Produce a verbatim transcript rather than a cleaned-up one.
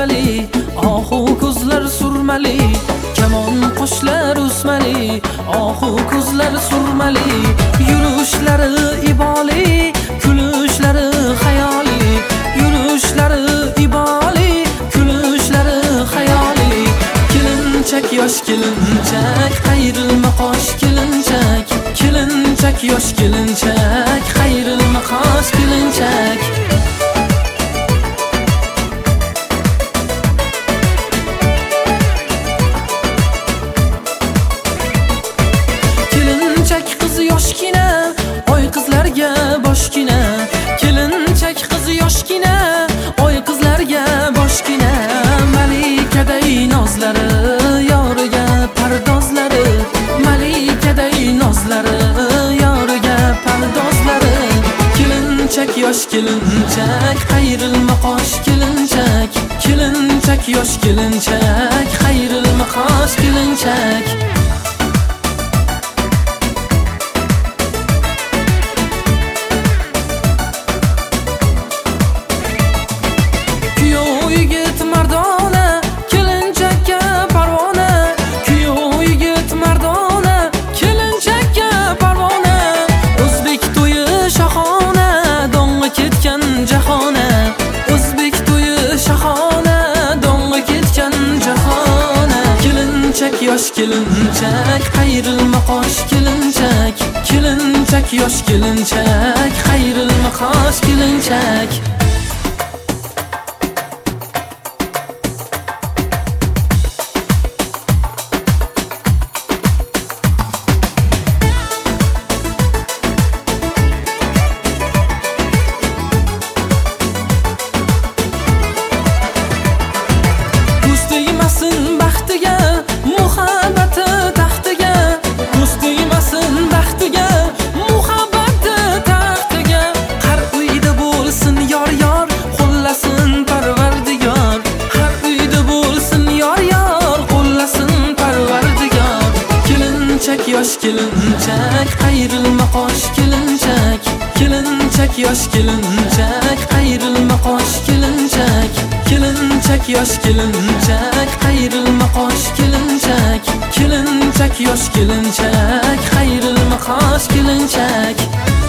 kulbali, ohu ko'zlar surmali, kamon qo'shlar o'smali, ohu ko'zlar surmali, yurishlari iboli, kulishlari xayoli, yurishlari iboli, kulishlari xayoli. Kelinchak yosh kelinchak, xayrilma qosh kelinchak, kelinchak yosh kelinchak, xayrilma qosh kelinchak. Kelinchak qiz yoshgina, oy qizlarga boshgina, kelinchak qiz yoshgina, oy qizlarga boshgina, malikaday nozlari, yoriga pardozlari, malikaday nozlari, yoriga pardozlari. Kelinchak yosh kelinchak, xayrilma qosh kelinchak, kelinchak yosh kelinchak, xayrilma qosh kelinchak. Jahona, o'zbek to'yi shahona, donga ketgan jahona. Kelinchak yosh kelinchak, xayrilma qosh kelinchak, kelinchak yosh kelinchak, xayrilma qosh kelinchak. Baxtiga, muhabbati taxtiga, do'st deymasin baxtiga, muhabbati taxtiga. Har uyda bo'lsin yor yor, qo'llasin Parvardigor. Har uyda bo'lsin yor yor, qo'llasin Parvardigor. Kelinchak yosh kelinchak, xayrilma qosh kelinchak, kelinchak yosh kelinchak, xayrilma qosh kelinchak, kelinchak yosh kelinchak, xayrilma qosh kelinchak, kelinchak yosh kelinchak, xayrilma qosh kelinchak.